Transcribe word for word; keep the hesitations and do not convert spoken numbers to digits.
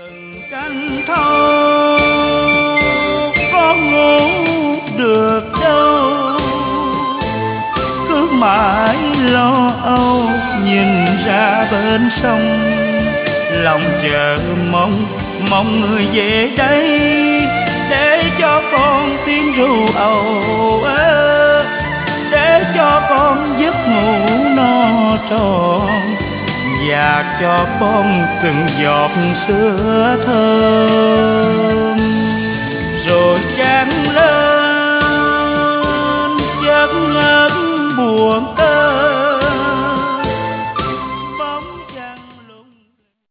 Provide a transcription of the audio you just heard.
Từng canh thâu có ngủ được đâu, cứ mãi lo âu nhìn ra bên sông, lòng chờ mong mong người về đây để cho con tiếng ru ầu ơ, để cho con giấc ngủ no tròn và cho con từng giọt sữa thơm.